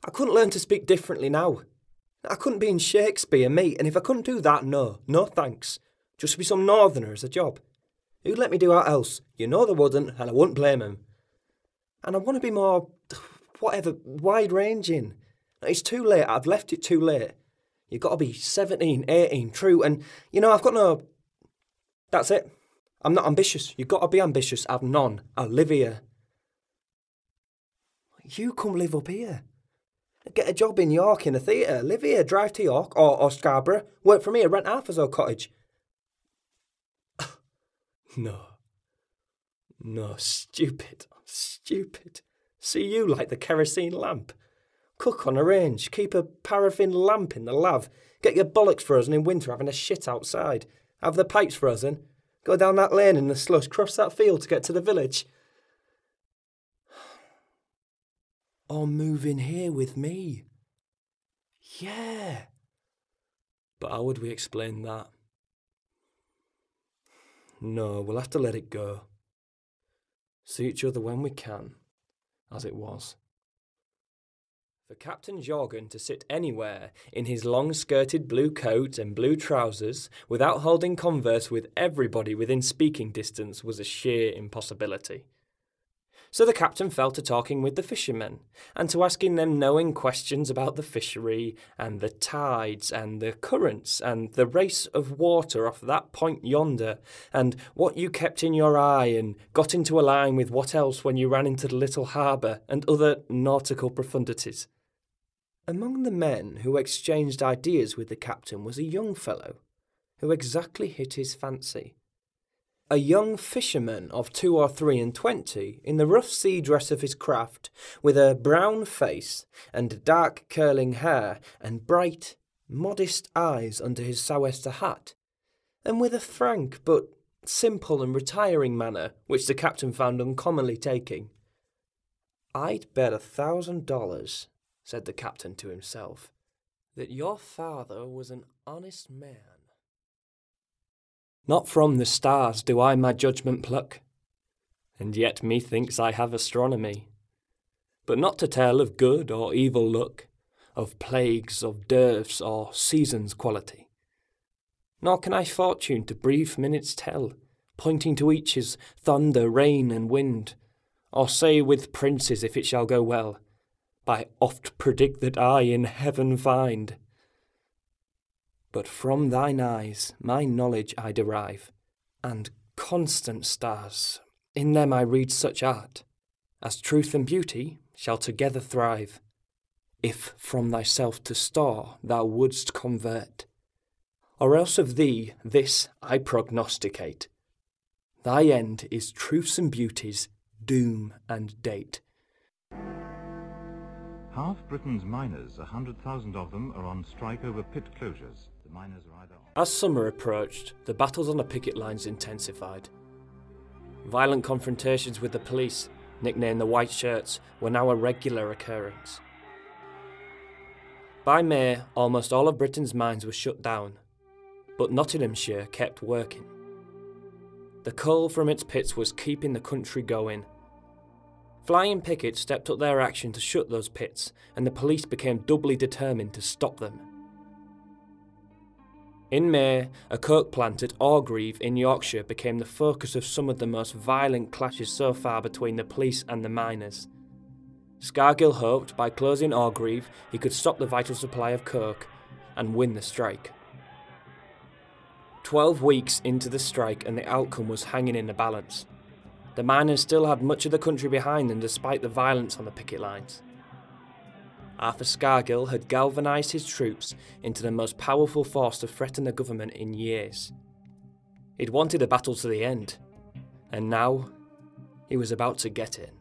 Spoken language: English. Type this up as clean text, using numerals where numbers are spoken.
I couldn't learn to speak differently now. I couldn't be in Shakespeare, mate, and if I couldn't do that, no thanks. Just be some northerner as a job. Who'd let me do that else? You know they wouldn't, and I wouldn't blame them. And I want to be more, wide-ranging. It's too late, I've left it too late. You've got to be 17, 18, true, and, I've got no... That's it. I'm not ambitious. You've got to be ambitious. I've none. I live here. You come live up here. Get a job in York in a theatre. Live here. Drive to York or Scarborough. Work from here. Rent Arthur's old cottage. No, stupid. See you like the kerosene lamp. Cook on a range. Keep a paraffin lamp in the lav. Get your bollocks frozen in winter having a shit outside. Have the pipes frozen. Go down that lane in the slush. Cross that field to get to the village. Or move in here with me. Yeah. But how would we explain that? No, we'll have to let it go. See each other when we can, as it was. For Captain Jorgen to sit anywhere in his long-skirted blue coat and blue trousers without holding converse with everybody within speaking distance was a sheer impossibility. So the captain fell to talking with the fishermen, and to asking them knowing questions about the fishery, and the tides, and the currents, and the race of water off that point yonder, and what you kept in your eye, and got into a line with what else when you ran into the little harbour, and other nautical profundities. Among the men who exchanged ideas with the captain was a young fellow, who exactly hit his fancy. A young fisherman of 22 or 23, in the rough sea dress of his craft, with a brown face and dark curling hair and bright, modest eyes under his sou'wester hat, and with a frank but simple and retiring manner which the captain found uncommonly taking. "I'd bet $1,000, said the captain to himself, that your father was an honest man. Not from the stars do I my judgment pluck, and yet methinks I have astronomy, but not to tell of good or evil luck, of plagues, of dearths, or seasons' quality. Nor can I fortune to brief minutes tell, pointing to each his thunder, rain, and wind, or say with princes if it shall go well, by oft predict that I in heaven find. But from thine eyes my knowledge I derive, and constant stars, in them I read such art, as truth and beauty shall together thrive, if from thyself to store thou wouldst convert. Or else of thee this I prognosticate, thy end is truths and beauty's doom and date." Half Britain's miners, 100,000 of them, are on strike over pit closures. The miners are either... As summer approached, the battles on the picket lines intensified. Violent confrontations with the police, nicknamed the White Shirts, were now a regular occurrence. By May, almost all of Britain's mines were shut down, but Nottinghamshire kept working. The coal from its pits was keeping the country going. Flying pickets stepped up their action to shut those pits, and the police became doubly determined to stop them. In May, a coke plant at Orgreave in Yorkshire became the focus of some of the most violent clashes so far between the police and the miners. Scargill hoped by closing Orgreave he could stop the vital supply of coke and win the strike. 12 weeks into the strike and the outcome was hanging in the balance. The miners still had much of the country behind them despite the violence on the picket lines. Arthur Scargill had galvanised his troops into the most powerful force to threaten the government in years. He'd wanted a battle to the end, and now he was about to get it.